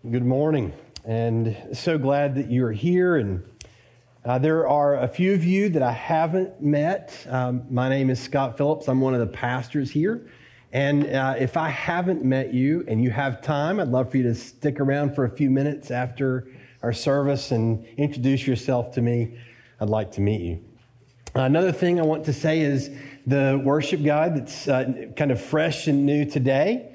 Good morning, and so glad that you're here. And there are a few of you that I haven't met. My name is Scott Phillips. I'm one of the pastors here. And if I haven't met you and you have time, I'd love for you to stick around for a few minutes after our service and introduce yourself to me. I'd like to meet you. Another thing I want to say is the worship guide that's kind of fresh and new today.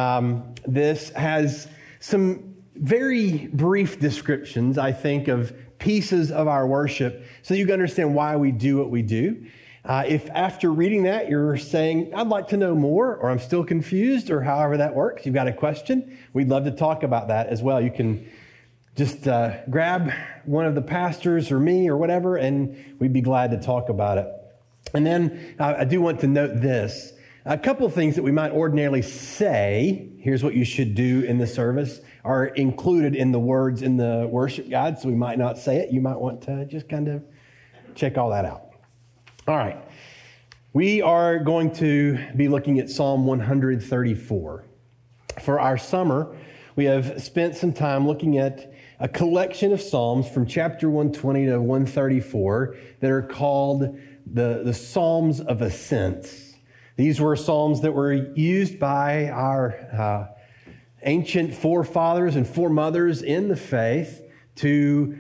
This has some very brief descriptions, I think, of pieces of our worship so you can understand why we do what we do. If after reading that you're saying, I'd like to know more, or I'm still confused, or however that works, you've got a question, we'd love to talk about that as well. You can just grab one of the pastors or me or whatever, and we'd be glad to talk about it. And then I do want to note this. A couple of things that we might ordinarily say, here's what you should do in the service, are included in the words in the worship guide, so we might not say it. You might want to just kind of check all that out. All right. We are going to be looking at Psalm 134. For our summer, we have spent some time looking at a collection of Psalms from chapter 120 to 134 that are called the Psalms of Ascents. These were Psalms that were used by our ancient forefathers and foremothers in the faith to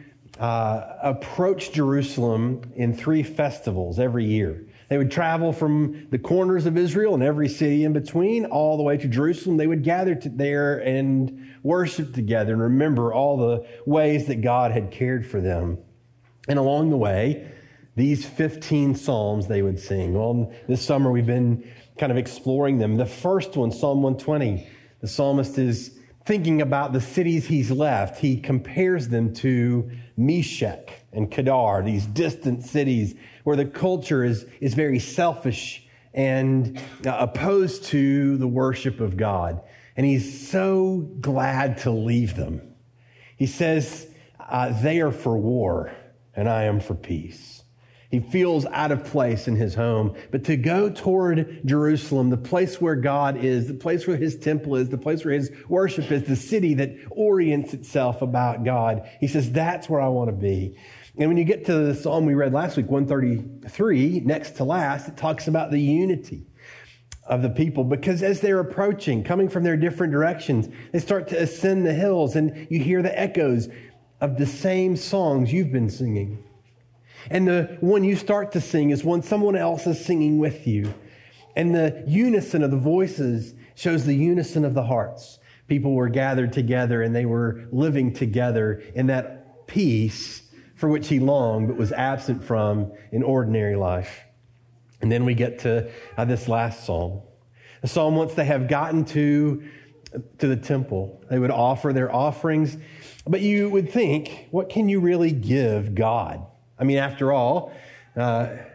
approach Jerusalem in 3 festivals every year. They would travel from the corners of Israel and every city in between all the way to Jerusalem. They would gather there and worship together and remember all the ways that God had cared for them. And along the way, these 15 Psalms they would sing. Well, this summer we've been kind of exploring them. The first one, Psalm 120, the psalmist is thinking about the cities he's left. He compares them to Meshech and Kedar, these distant cities where the culture is very selfish and opposed to the worship of God. And he's so glad to leave them. He says, they are for war and I am for peace. He feels out of place in his home. But to go toward Jerusalem, the place where God is, the place where his temple is, the place where his worship is, the city that orients itself about God, he says, that's where I want to be. And when you get to the psalm we read last week, 133, next to last, it talks about the unity of the people. Because as they're approaching, coming from their different directions, they start to ascend the hills, and you hear the echoes of the same songs you've been singing. And the one you start to sing is one someone else is singing with you. And the unison of the voices shows the unison of the hearts. People were gathered together and they were living together in that peace for which he longed but was absent from in ordinary life. And then we get to this last psalm. The psalm, once they have gotten to the temple, they would offer their offerings. But you would think, what can you really give God? I mean, after all, God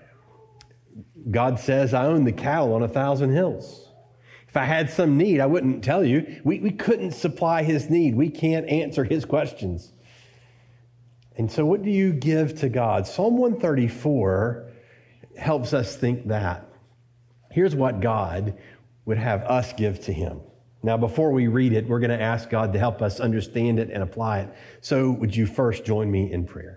says, I own the cattle on 1,000 hills. If I had some need, I wouldn't tell you. We couldn't supply his need. We can't answer his questions. And so what do you give to God? Psalm 134 helps us think that. Here's what God would have us give to him. Now, before we read it, we're going to ask God to help us understand it and apply it. So would you first join me in prayer?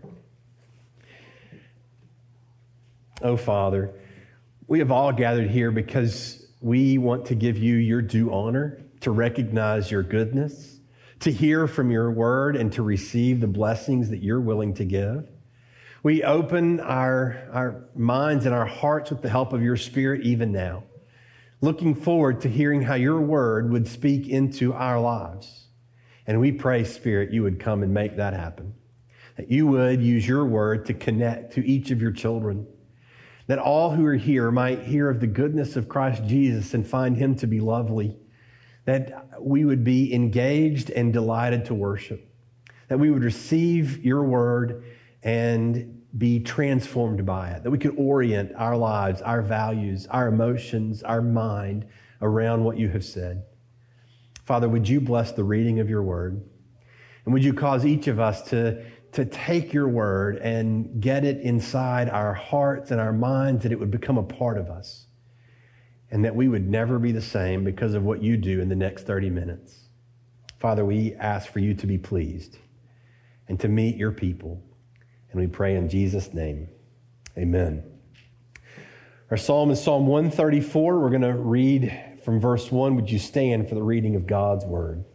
Oh, Father, we have all gathered here because we want to give you your due honor, to recognize your goodness, to hear from your word, and to receive the blessings that you're willing to give. We open our minds and our hearts with the help of your Spirit even now, looking forward to hearing how your word would speak into our lives. And we pray, Spirit, you would come and make that happen, that you would use your word to connect to each of your children, that all who are here might hear of the goodness of Christ Jesus and find him to be lovely, that we would be engaged and delighted to worship, that we would receive your word and be transformed by it, that we could orient our lives, our values, our emotions, our mind around what you have said. Father, would you bless the reading of your word? And would you cause each of us to take your word and get it inside our hearts and our minds, that it would become a part of us, and that we would never be the same because of what you do in the next 30 minutes. Father, we ask for you to be pleased and to meet your people. And we pray in Jesus' name, amen. Our psalm is Psalm 134. We're going to read from verse 1. Would you stand for the reading of God's word?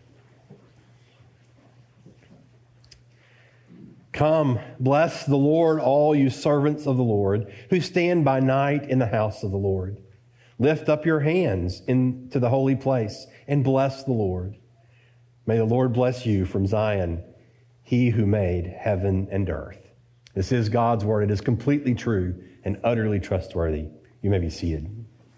Come, bless the Lord, all you servants of the Lord, who stand by night in the house of the Lord. Lift up your hands into the holy place and bless the Lord. May the Lord bless you from Zion, he who made heaven and earth. This is God's word. It is completely true and utterly trustworthy. You may be seated.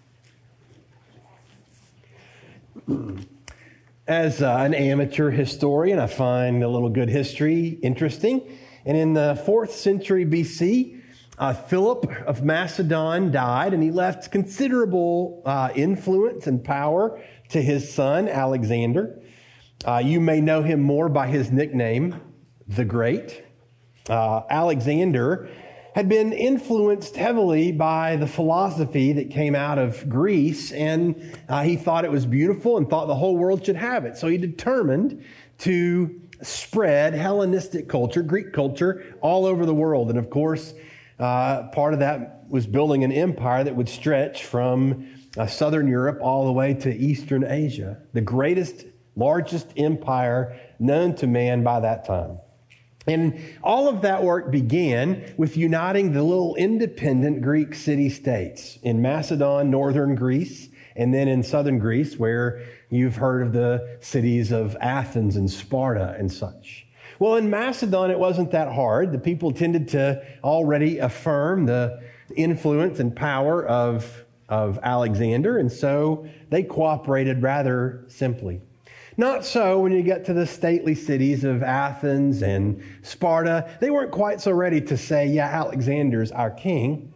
As an amateur historian, I find a little good history interesting. And in the 4th century BC, Philip of Macedon died, and he left considerable influence and power to his son, Alexander. You may know him more by his nickname, the Great. Alexander had been influenced heavily by the philosophy that came out of Greece, and he thought it was beautiful and thought the whole world should have it. So he determined to spread Hellenistic culture, Greek culture, all over the world. And of course, part of that was building an empire that would stretch from southern Europe all the way to Eastern Asia, the greatest, largest empire known to man by that time. And all of that work began with uniting the little independent Greek city-states in Macedon, northern Greece, and then in southern Greece, where you've heard of the cities of Athens and Sparta and such. Well, in Macedon, it wasn't that hard. The people tended to already affirm the influence and power of Alexander, and so they cooperated rather simply. Not so when you get to the stately cities of Athens and Sparta. They weren't quite so ready to say, yeah, Alexander's our king.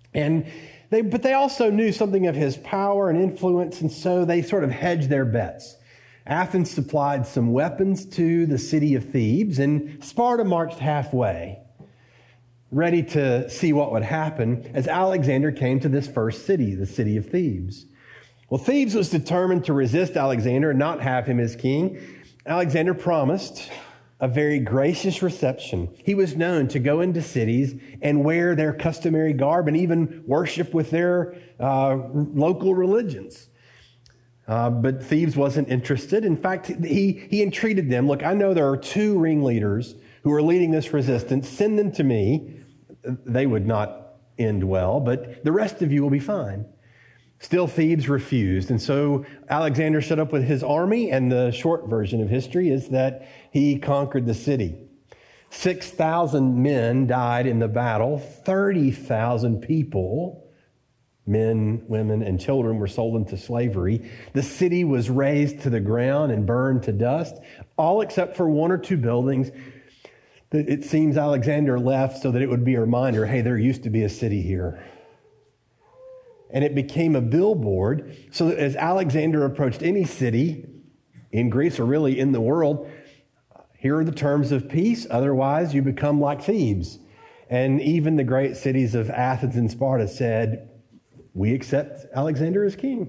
But they also knew something of his power and influence, and so they sort of hedged their bets. Athens supplied some weapons to the city of Thebes, and Sparta marched halfway, ready to see what would happen as Alexander came to this first city, the city of Thebes. Well, Thebes was determined to resist Alexander and not have him as king. Alexander promised a very gracious reception. He was known to go into cities and wear their customary garb and even worship with their local religions. But Thebes wasn't interested. In fact, he entreated them. Look, I know there are 2 ringleaders who are leading this resistance. Send them to me. They would not end well, but the rest of you will be fine. Still, Thebes refused, and so Alexander showed up with his army, and the short version of history is that he conquered the city. 6,000 men died in the battle. 30,000 people, men, women, and children, were sold into slavery. The city was razed to the ground and burned to dust, all except for 1 or 2 buildings that it seems Alexander left so that it would be a reminder, hey, there used to be a city here. And it became a billboard so that as Alexander approached any city in Greece or really in the world, here are the terms of peace. Otherwise, you become like Thebes. And even the great cities of Athens and Sparta said, we accept Alexander as king.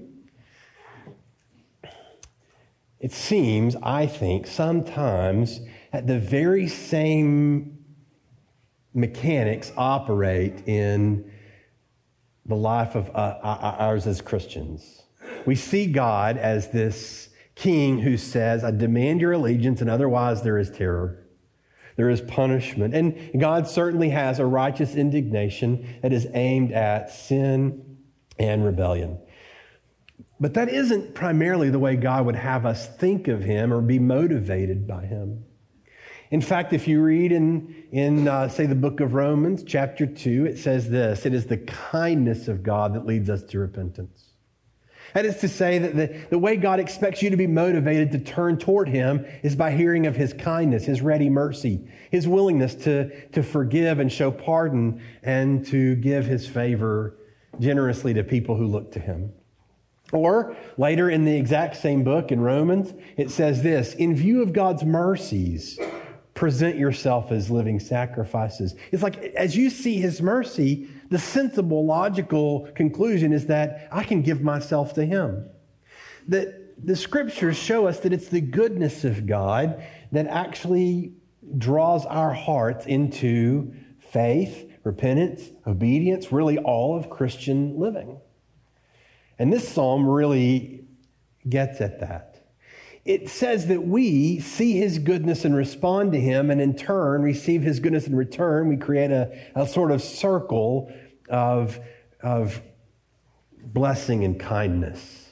It seems, I think, sometimes that the very same mechanics operate in the life of ours as Christians. We see God as this king who says, I demand your allegiance, and otherwise there is terror. There is punishment. And God certainly has a righteous indignation that is aimed at sin and rebellion. But that isn't primarily the way God would have us think of him or be motivated by him. In fact, if you read in say, the book of Romans, chapter 2, it says this: it is the kindness of God that leads us to repentance. That is to say that the way God expects you to be motivated to turn toward him is by hearing of his kindness, his ready mercy, his willingness to forgive and show pardon and to give his favor generously to people who look to him. Or later in the exact same book in Romans, it says this: in view of God's mercies, present yourself as living sacrifices. It's like, as you see his mercy, the sensible, logical conclusion is that I can give myself to him. That the scriptures show us that it's the goodness of God that actually draws our hearts into faith, repentance, obedience, really all of Christian living. And this psalm really gets at that. It says that we see his goodness and respond to him, and in turn receive his goodness in return. We create a sort of circle of blessing and kindness.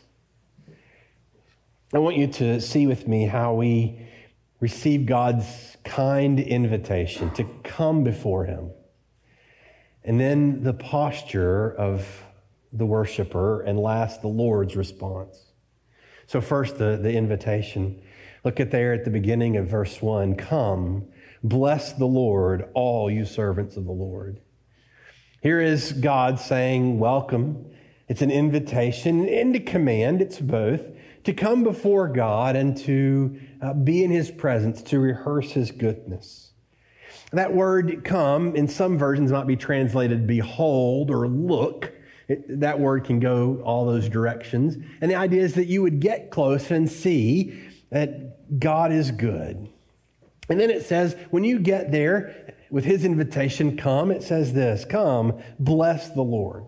I want you to see with me how we receive God's kind invitation to come before him, and then the posture of the worshiper, and last, the Lord's response. So first, the invitation. Look at there at the beginning of verse 1. Come, bless the Lord, all you servants of the Lord. Here is God saying, welcome. It's an invitation and a command. It's both. To come before God and to be in his presence, to rehearse his goodness. That word come in some versions might be translated behold or look. That word can go all those directions. And the idea is that you would get close and see that God is good. And then it says, when you get there with his invitation, come, it says this, come, bless the Lord.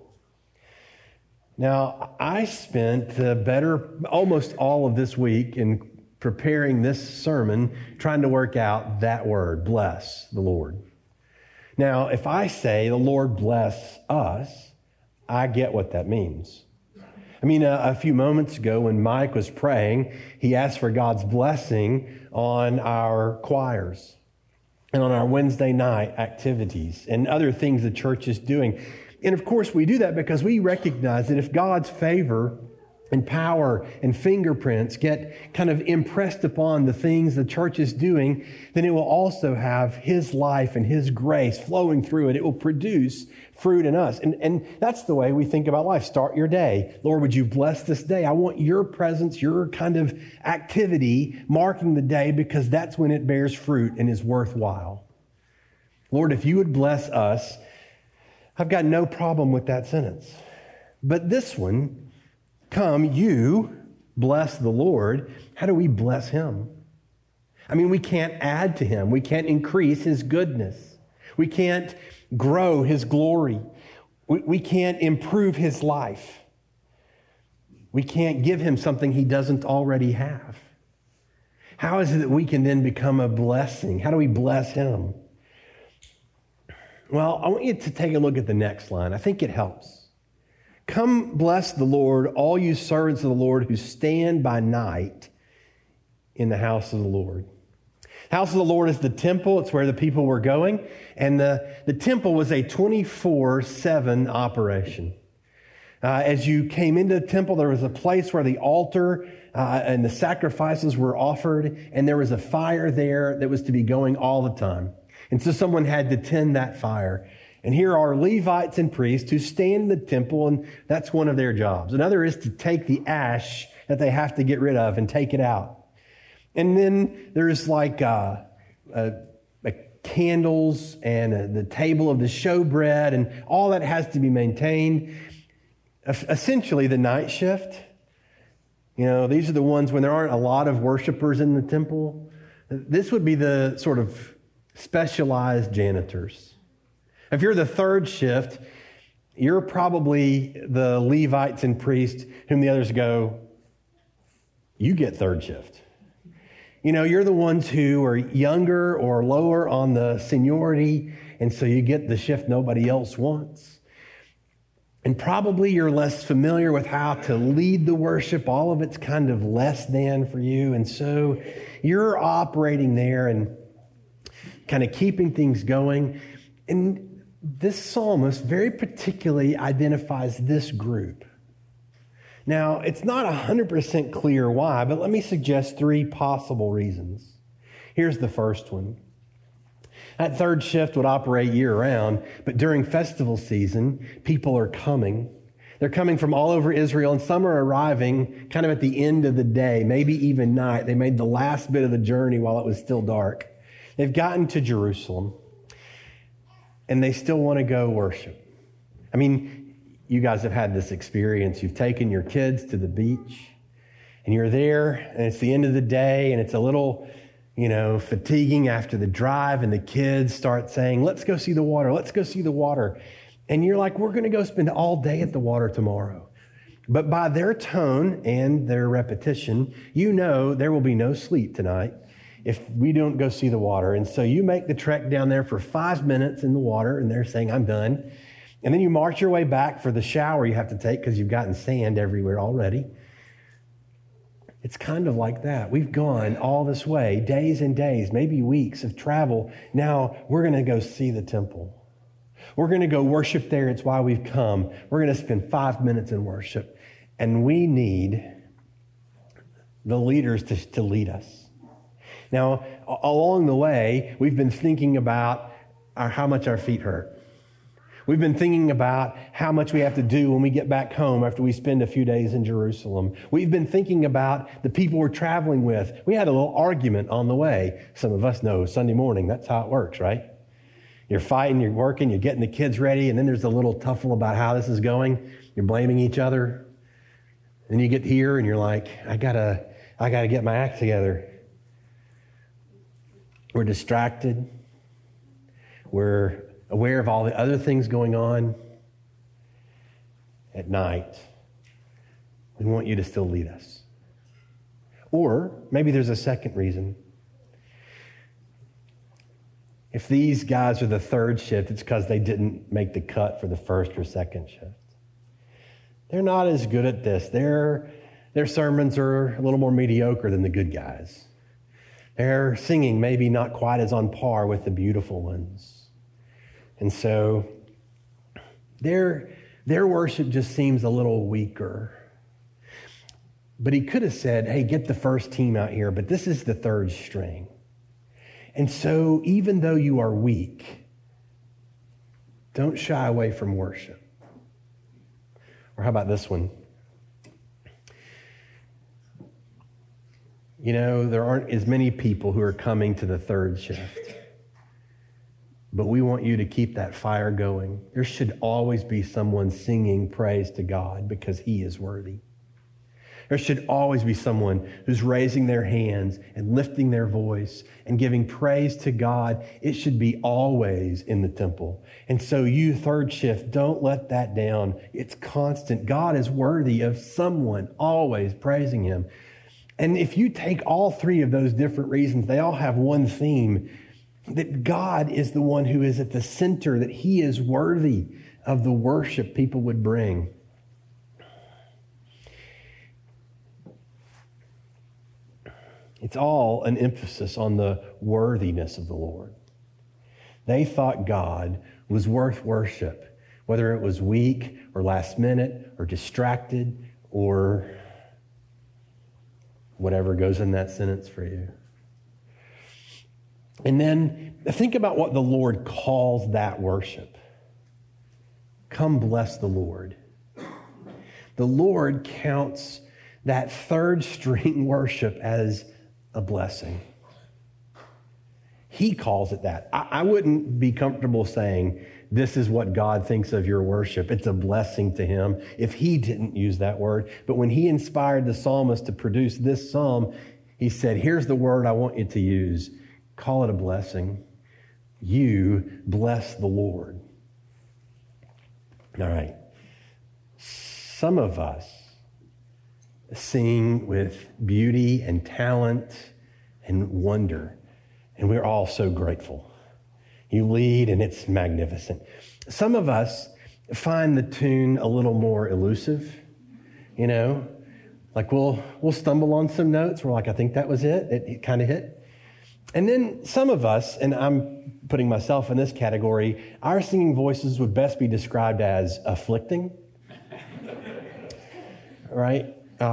Now, I spent almost all of this week in preparing this sermon, trying to work out that word, bless the Lord. Now, if I say the Lord bless us, I get what that means. I mean, a few moments ago when Mike was praying, he asked for God's blessing on our choirs and on our Wednesday night activities and other things the church is doing. And of course, we do that because we recognize that if God's favor and power and fingerprints get kind of impressed upon the things the church is doing, then it will also have his life and his grace flowing through it. It will produce fruit in us. And that's the way we think about life. Start your day. Lord, would you bless this day? I want your presence, your kind of activity marking the day, because that's when it bears fruit and is worthwhile. Lord, if you would bless us, I've got no problem with that sentence. But this one, come, you bless the Lord. How do we bless him? I mean, we can't add to him. We can't increase his goodness. We can't grow his glory. We can't improve his life. We can't give him something he doesn't already have. How is it that we can then become a blessing? How do we bless him? Well, I want you to take a look at the next line. I think it helps. Come bless the Lord, all you servants of the Lord who stand by night in the house of the Lord. The house of the Lord is the temple. It's where the people were going. And the temple was a 24/7 operation. As you came into the temple, there was a place where the altar and the sacrifices were offered. And there was a fire there that was to be going all the time. And so someone had to tend that fire. And here are Levites and priests who stand in the temple, and that's one of their jobs. Another is to take the ash that they have to get rid of and take it out. And then there's like candles and the table of the showbread, and all that has to be maintained. Essentially, the night shift, these are the ones when there aren't a lot of worshipers in the temple. This would be the sort of specialized janitors. If you're the third shift, you're probably the Levites and priests whom the others go, you get third shift. You're the ones who are younger or lower on the seniority, and so you get the shift nobody else wants. And probably you're less familiar with how to lead the worship. All of it's kind of less than for you. And so you're operating there and kind of keeping things going. And this psalmist very particularly identifies this group. Now, it's not 100% clear why, but let me suggest 3 possible reasons. Here's the first one. That third shift would operate year-round, but during festival season, people are coming. They're coming from all over Israel, and some are arriving kind of at the end of the day, maybe even night. They made the last bit of the journey while it was still dark. They've gotten to Jerusalem, and they still want to go worship. I mean, you guys have had this experience. You've taken your kids to the beach, And you're there, and it's the end of the day, and it's a little, fatiguing after the drive, and the kids start saying, let's go see the water, let's go see the water. And you're like, we're going to go spend all day at the water tomorrow. But by their tone and their repetition, there will be no sleep tonight if we don't go see the water. And so you make the trek down there for 5 minutes in the water, and they're saying, I'm done. And then you march your way back for the shower you have to take because you've gotten sand everywhere already. It's kind of like that. We've gone all this way, days and days, maybe weeks of travel. Now we're going to go see the temple. We're going to go worship there. It's why we've come. We're going to spend 5 minutes in worship. And we need the leaders to lead us. Now, along the way, we've been thinking about how much our feet hurt. We've been thinking about how much we have to do when we get back home after we spend a few days in Jerusalem. We've been thinking about the people we're traveling with. We had a little argument on the way. Some of us know Sunday morning, that's how it works, right? You're fighting, you're working, you're getting the kids ready, and then there's a little tuffle about how this is going. You're blaming each other. Then you get here and you're like, I gotta get my act together. We're distracted. We're aware of all the other things going on. At night, we want you to still lead us. Or maybe there's a second reason. If these guys are the third shift, it's because they didn't make the cut for the first or second shift. They're not as good at this. Their sermons are a little more mediocre than the good guys. Their singing maybe not quite as on par with the beautiful ones. And so their worship just seems a little weaker. But he could have said, hey, get the first team out here, but this is the third string. And so even though you are weak, don't shy away from worship. Or how about this one? There aren't as many people who are coming to the third shift. But we want you to keep that fire going. There should always be someone singing praise to God because he is worthy. There should always be someone who's raising their hands and lifting their voice and giving praise to God. It should be always in the temple. And so you, third shift, don't let that down. It's constant. God is worthy of someone always praising him. And if you take all three of those different reasons, they all have one theme, that God is the one who is at the center, that he is worthy of the worship people would bring. It's all an emphasis on the worthiness of the Lord. They thought God was worth worship, whether it was weak or last minute or distracted or whatever goes in that sentence for you. And then think about what the Lord calls that worship. Come bless the Lord. The Lord counts that third string worship as a blessing. He calls it that. I wouldn't be comfortable saying this is what God thinks of your worship. It's a blessing to him if he didn't use that word. But when he inspired the psalmist to produce this psalm, he said, here's the word I want you to use. Call it a blessing. You bless the Lord. All right. Some of us sing with beauty and talent and wonder, and we're all so grateful. You lead, and it's magnificent. Some of us find the tune a little more elusive, like we'll stumble on some notes. We're like, I think that was it. It kind of hit. And then some of us, and I'm putting myself in this category, our singing voices would best be described as afflicting, right?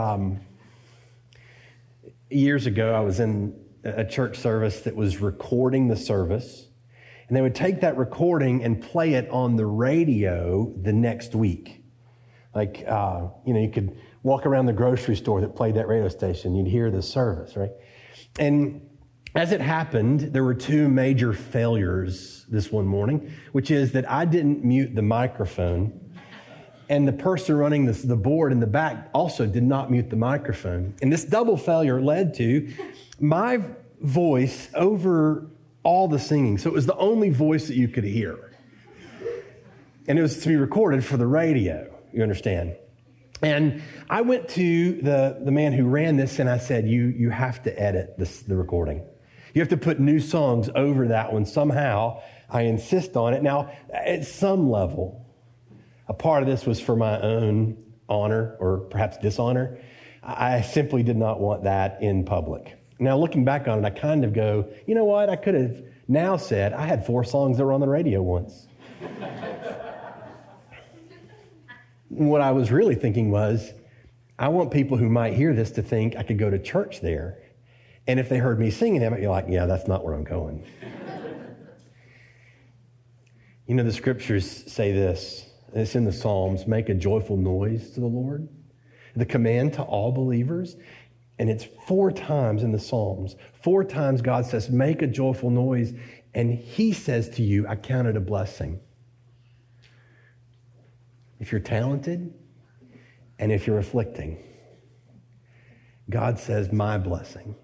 Years ago, I was in a church service that was recording the service, and they would take that recording and play it on the radio the next week. Like, you could walk around the grocery store that played that radio station, you'd hear the service, right? And as it happened, there were two major failures this one morning, which is that I didn't mute the microphone, and the person running the board in the back also did not mute the microphone. And this double failure led to my voice over all the singing. So it was the only voice that you could hear. And it was to be recorded for the radio, you understand? And I went to the man who ran this and I said, you have to edit the recording. You have to put new songs over that one somehow. I insist on it. Now, at some level, a part of this was for my own honor or perhaps dishonor. I simply did not want that in public. Now, looking back on it, I kind of go, you know what? I could have now said, I had 4 songs that were on the radio once. What I was really thinking was, I want people who might hear this to think I could go to church there. And if they heard me singing, they might be like, yeah, that's not where I'm going. You know, the scriptures say this, and it's in the Psalms, make a joyful noise to the Lord. The command to all believers, and it's 4 times in the Psalms. 4 times God says, make a joyful noise, and he says to you, I count it a blessing. If you're talented and if you're afflicting, God says, my blessing.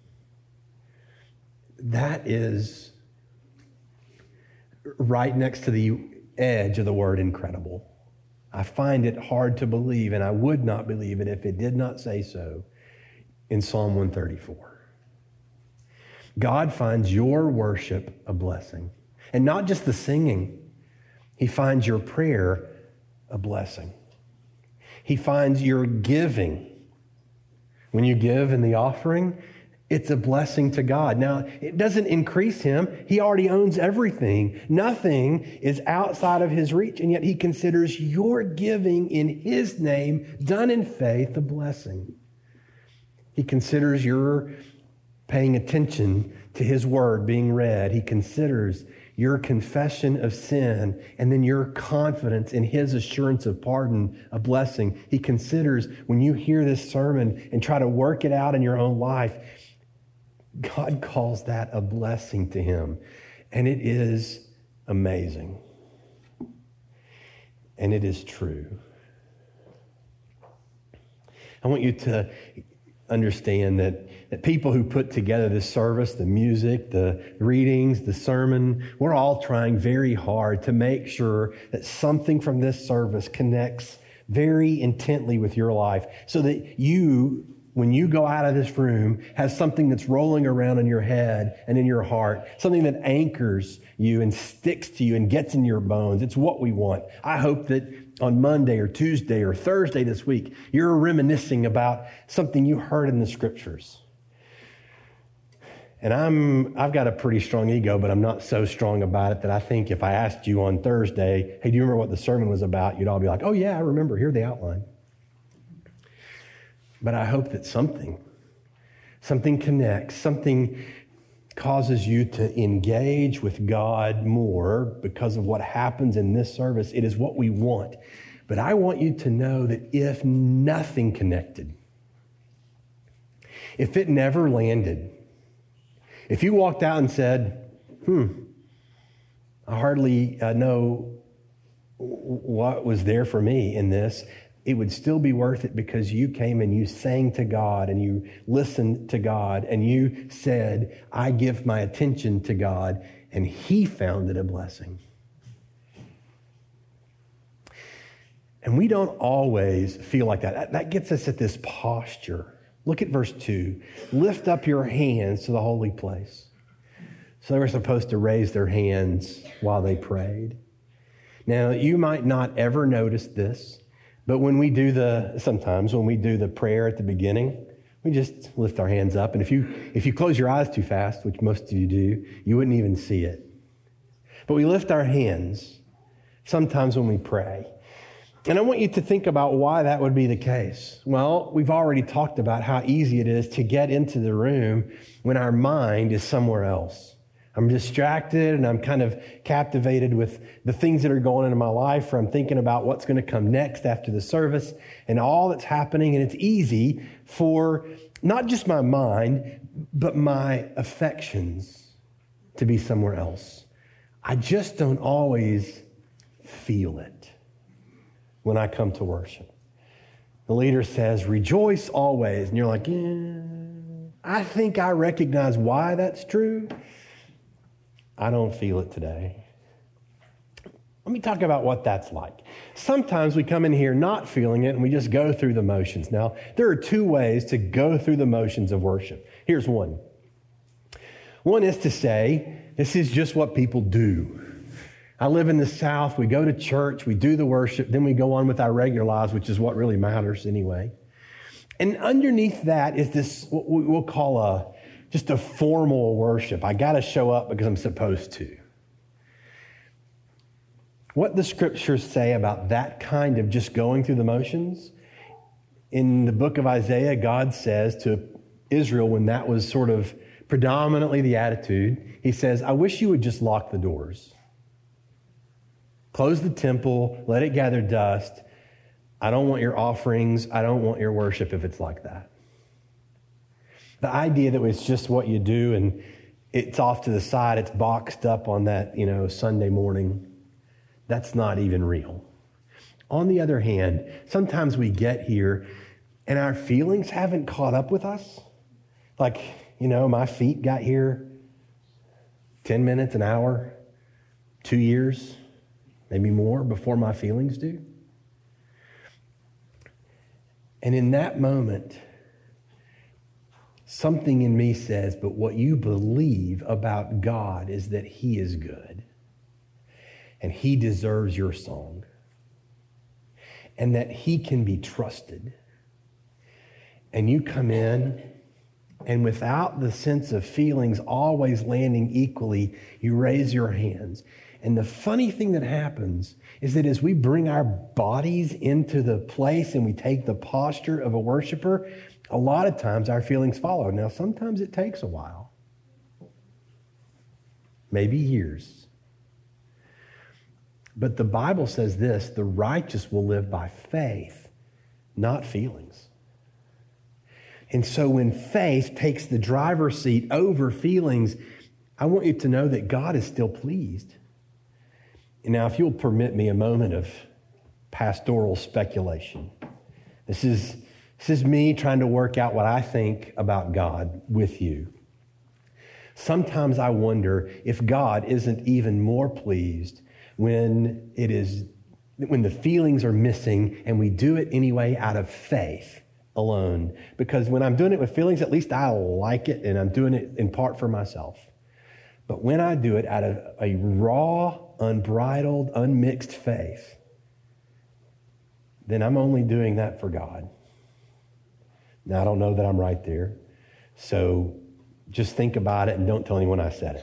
That is right next to the edge of the word incredible. I find it hard to believe, and I would not believe it if it did not say so in Psalm 134. God finds your worship a blessing. And not just the singing. He finds your prayer a blessing. He finds your giving. When you give in the offering, it's a blessing to God. Now, it doesn't increase him. He already owns everything. Nothing is outside of his reach, and yet he considers your giving in his name, done in faith, a blessing. He considers your paying attention to his word being read. He considers your confession of sin and then your confidence in his assurance of pardon a blessing. He considers when you hear this sermon and try to work it out in your own life, God calls that a blessing to him. And it is amazing. And it is true. I want you to understand that people who put together this service, the music, the readings, the sermon, we're all trying very hard to make sure that something from this service connects very intently with your life so that you, when you go out of this room, have something that's rolling around in your head and in your heart, something that anchors you and sticks to you and gets in your bones. It's what we want. I hope that on Monday or Tuesday or Thursday this week, you're reminiscing about something you heard in the scriptures. And I've got a pretty strong ego, but I'm not so strong about it that I think if I asked you on Thursday, hey, do you remember what the sermon was about? You'd all be like, oh yeah, I remember. Here's the outline. But I hope that something connects, something causes you to engage with God more because of what happens in this service. It is what we want. But I want you to know that if nothing connected, if it never landed, if you walked out and said, I hardly know what was there for me in this, it would still be worth it because you came and you sang to God and you listened to God and you said, I give my attention to God, and he found it a blessing. And we don't always feel like that. That gets us at this posture. Look at verse 2. Lift up your hands to the holy place. So they were supposed to raise their hands while they prayed. Now, you might not ever notice this, but sometimes when we do the prayer at the beginning, we just lift our hands up. And if you close your eyes too fast, which most of you do, you wouldn't even see it. But we lift our hands sometimes when we pray. And I want you to think about why that would be the case. Well, we've already talked about how easy it is to get into the room when our mind is somewhere else. I'm distracted and I'm kind of captivated with the things that are going on in my life, or I'm thinking about what's going to come next after the service and all that's happening. And it's easy for not just my mind, but my affections to be somewhere else. I just don't always feel it. when I come to worship. The leader says, rejoice always. And you're like, yeah, I think I recognize why that's true. I don't feel it today. Let me talk about what that's like. Sometimes we come in here not feeling it and we just go through the motions. Now, there are two ways to go through the motions of worship. Here's one. One is to say, this is just what people do. I live in the South. We go to church, we do the worship, then we go on with our regular lives, which is what really matters anyway. And underneath that is this, what we'll call just a formal worship. I got to show up because I'm supposed to. What the scriptures say about that kind of just going through the motions, in the book of Isaiah, God says to Israel, when that was sort of predominantly the attitude, he says, I wish you would just lock the doors. Close the temple, let it gather dust. I don't want your offerings. I don't want your worship if it's like that. The idea that it's just what you do and it's off to the side, it's boxed up on that, Sunday morning. That's not even real. On the other hand, sometimes we get here and our feelings haven't caught up with us. Like, my feet got here 10 minutes, an hour, 2 years, maybe more before my feelings do. And in that moment, something in me says, but what you believe about God is that He is good. And He deserves your song. And that He can be trusted. And you come in, and without the sense of feelings always landing equally, you raise your hands. And the funny thing that happens is that as we bring our bodies into the place and we take the posture of a worshiper, a lot of times our feelings follow. Now, sometimes it takes a while. Maybe years. But the Bible says this, the righteous will live by faith, not feelings. And so when faith takes the driver's seat over feelings, I want you to know that God is still pleased. And now, if you'll permit me a moment of pastoral speculation. This is me trying to work out what I think about God with you. Sometimes I wonder if God isn't even more pleased when the feelings are missing and we do it anyway out of faith alone. Because when I'm doing it with feelings, at least I like it and I'm doing it in part for myself. But when I do it out of a raw, unbridled, unmixed faith, then I'm only doing that for God. Now, I don't know that I'm right there. So just think about it and don't tell anyone I said it.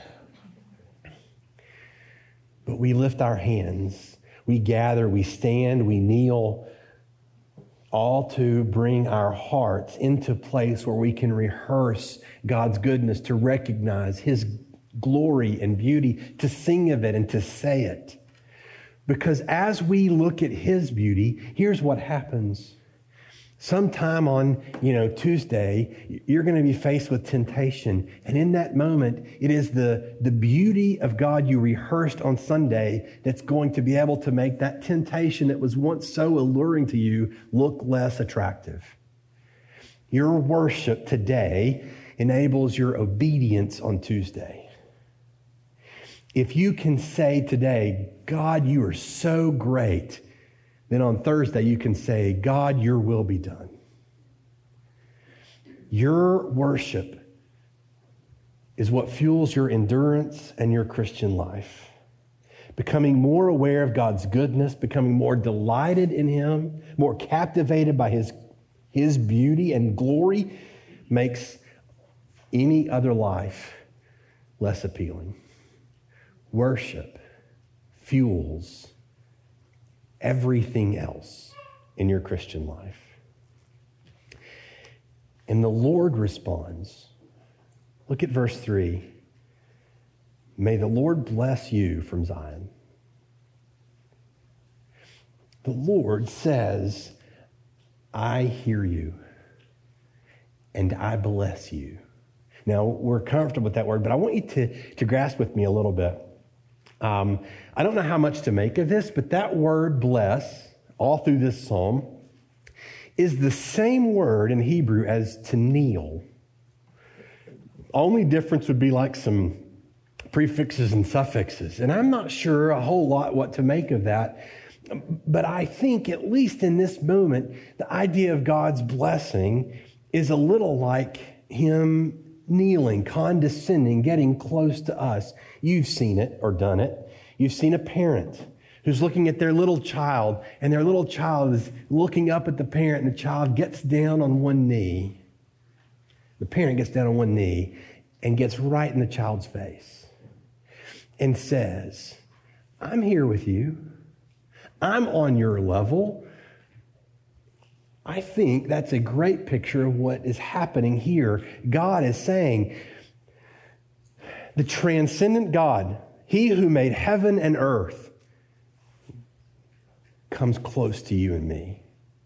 But we lift our hands, we gather, we stand, we kneel, all to bring our hearts into a place where we can rehearse God's goodness, to recognize His glory and beauty, to sing of it and to say it. Because as we look at His beauty, here's what happens. Sometime on, Tuesday, you're going to be faced with temptation. And in that moment, it is the beauty of God you rehearsed on Sunday that's going to be able to make that temptation that was once so alluring to you look less attractive. Your worship today enables your obedience on Tuesday. If you can say today, God, you are so great, then on Thursday you can say, God, your will be done. Your worship is what fuels your endurance and your Christian life. Becoming more aware of God's goodness, becoming more delighted in Him, more captivated by His beauty and glory makes any other life less appealing. Worship fuels everything else in your Christian life. And the Lord responds. Look at verse 3. May the Lord bless you from Zion. The Lord says, I hear you and I bless you. Now, we're comfortable with that word, but I want you to grasp with me a little bit. I don't know how much to make of this, but that word bless, all through this psalm is the same word in Hebrew as to kneel. Only difference would be like some prefixes and suffixes. And I'm not sure a whole lot what to make of that. But I think, at least in this moment, the idea of God's blessing is a little like him kneeling, condescending, getting close to us. You've seen it or done it. You've seen a parent who's looking at their little child, and their little child is looking up at the parent, and the child gets down on one knee. The parent gets down on one knee and gets right in the child's face and says, I'm here with you. I'm on your level. I think that's a great picture of what is happening here. God is saying, the transcendent God, he who made heaven and earth, comes close to you and me.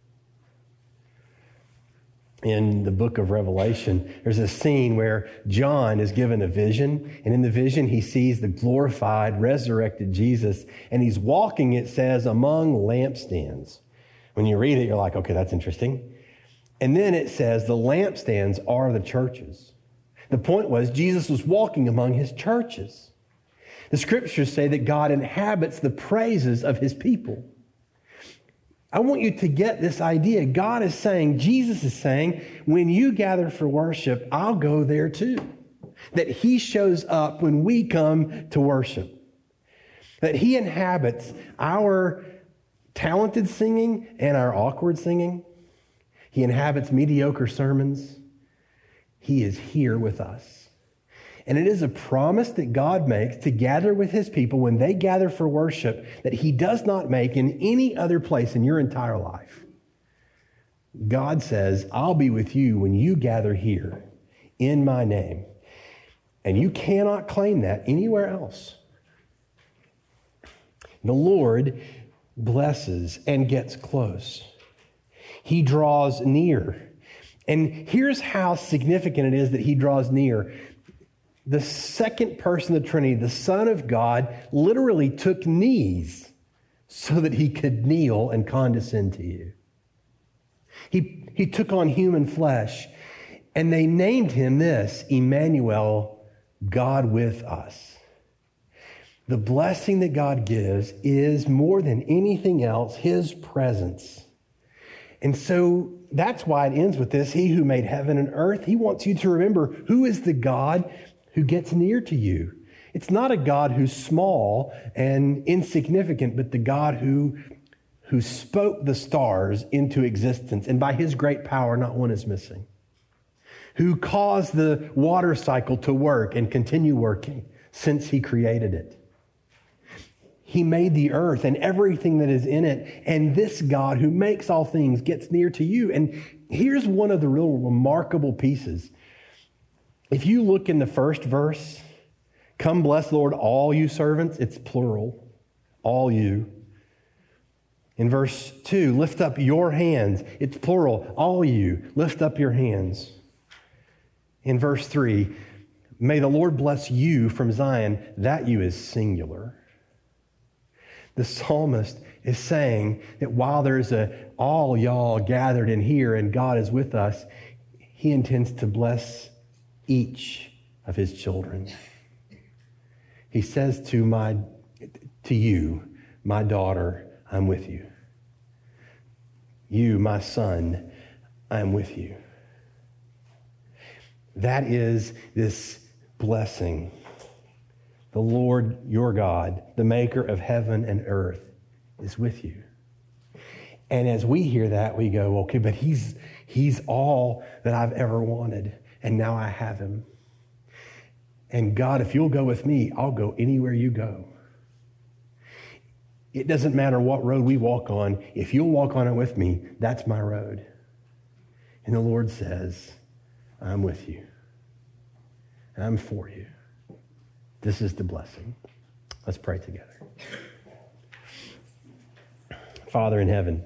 In the book of Revelation, there's a scene where John is given a vision, and in the vision he sees the glorified, resurrected Jesus, and he's walking, it says, among lampstands. When you read it, you're like, okay, that's interesting. And then it says the lampstands are the churches. The point was Jesus was walking among his churches. The scriptures say that God inhabits the praises of his people. I want you to get this idea. God is saying, Jesus is saying, when you gather for worship, I'll go there too. That he shows up when we come to worship. That he inhabits our talented singing and our awkward singing. He inhabits mediocre sermons. He is here with us. And it is a promise that God makes to gather with his people when they gather for worship that he does not make in any other place in your entire life. God says, I'll be with you when you gather here in my name. And you cannot claim that anywhere else. The Lord blesses and gets close. He draws near. And here's how significant it is that he draws near. The second person of the Trinity, the Son of God, literally took knees so that he could kneel and condescend to you. He took on human flesh, and they named him this, Emmanuel, God with us. The blessing that God gives is more than anything else, his presence. And so that's why it ends with this, he who made heaven and earth. He wants you to remember who is the God who gets near to you. It's not a God who's small and insignificant, but the God who spoke the stars into existence, and by his great power, not one is missing. Who caused the water cycle to work and continue working since he created it. He made the earth and everything that is in it, and this God who makes all things gets near to you. And here's one of the real remarkable pieces. If you look in the first verse, come bless Lord, all you servants, it's plural, all you. In verse 2, lift up your hands, it's plural, all you, lift up your hands. In verse 3, may the Lord bless you from Zion, that you is singular. The psalmist is saying that while there's all y'all gathered in here and God is with us, he intends to bless each of his children. He says to you, my daughter, I'm with you. You, my son, I'm with you. That is this blessing. The Lord your God, the maker of heaven and earth, is with you. And as we hear that, we go, okay, but he's all that I've ever wanted. And now I have him. And God, if you'll go with me, I'll go anywhere you go. It doesn't matter what road we walk on. If you'll walk on it with me, that's my road. And the Lord says, I'm with you. I'm for you. This is the blessing. Let's pray together. Father in heaven,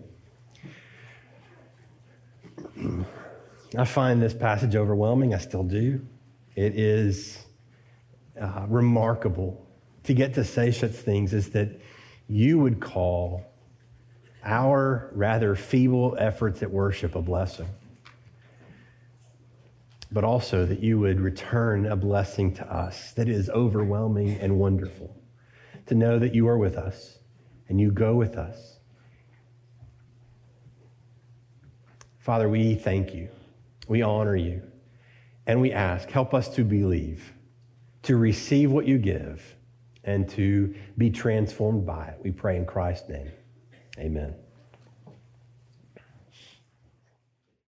I find this passage overwhelming. I still do. It is remarkable to get to say such things as that you would call our rather feeble efforts at worship a blessing, but also that you would return a blessing to us that is overwhelming and wonderful, to know that you are with us and you go with us. Father, we thank you, we honor you, and we ask, help us to believe, to receive what you give, and to be transformed by it. We pray in Christ's name. Amen.